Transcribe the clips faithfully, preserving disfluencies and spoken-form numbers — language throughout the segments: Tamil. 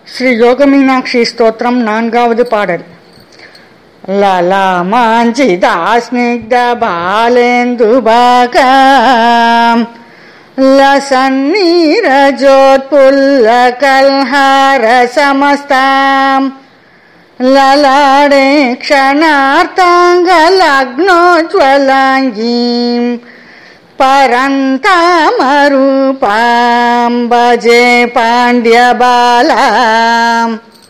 ஸ்ரீ யோகமீனாட்சி ஸ்தோத்திரம் நான்காவது பாடல். லலாமாஞ்சிதாஸ்னிக்த பாலேந்துபாகாம் லசன்னீரஜோத்புல்ல கல்ஹார சமஸ்தாம் லலாடே க்ஷணார்த்தாங்கலக்னோஜ்வலாங்கீம் பரந்தாமரூபாம் பஜே பாண்டியபாலாம்.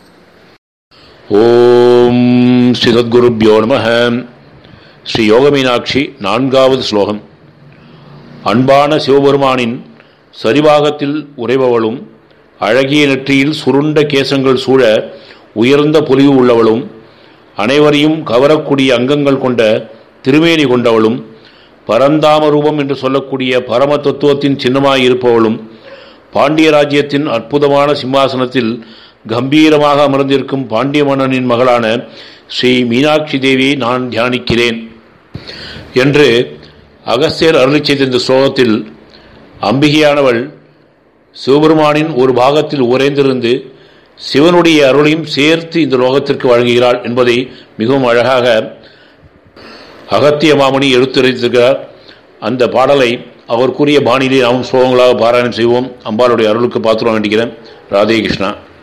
ஓம் ஸ்ரீ சத்குருப்யோ நமः. ஸ்ரீ யோகமீனாட்சி நான்காவது ஸ்லோகம். அன்பான சிவபெருமானின் சரிபாகத்தில் உறைபவளும் அழகிய நெற்றியில் சுருண்ட கேசங்கள் சூழ உயர்ந்த பொலிவு உள்ளவளும் அனைவரையும் கவரக்கூடிய அங்கங்கள் கொண்ட திருமேனி கொண்டவளும் பரந்தாமரூபம் என்று சொல்லக்கூடிய பரம தத்துவத்தின் சின்னமாய் இருப்பவளும் பாண்டிய ராஜ்யத்தின் அற்புதமான சிம்மாசனத்தில் கம்பீரமாக அமர்ந்திருக்கும் பாண்டிய மன்னனின் மகளான ஸ்ரீ மீனாட்சி தேவியை நான் தியானிக்கிறேன் என்று அகஸ்தியர் அருளிச் செய்த இந்த ஸ்லோகத்தில் அம்பிகையானவள் சிவபெருமானின் ஒரு பாகத்தில் உறைந்திருந்து சிவனுடைய அருளையும் சேர்த்து இந்த லோகத்திற்கு வழங்குகிறாள் என்பதை மிகவும் அழகாக அகத்திய மாமணி எடுத்துரைத்திருக்கிறார். அந்த பாடலை அவர் கூறிய பாணியிலே நாம் ஸ்லோகங்களாக பாராயணம் செய்வோம். அம்பாளுடைய அருளுக்கு பாத்திரம் வேண்டிக்கிறேன். ராதே கிருஷ்ணா.